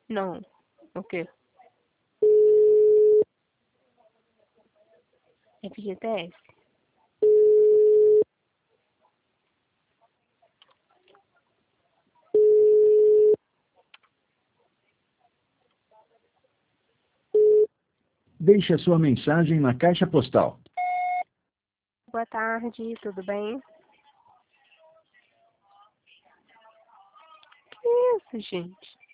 Não. O quê? FGTS? Deixe a sua mensagem na caixa postal. Boa tarde, tudo bem? Que isso, gente?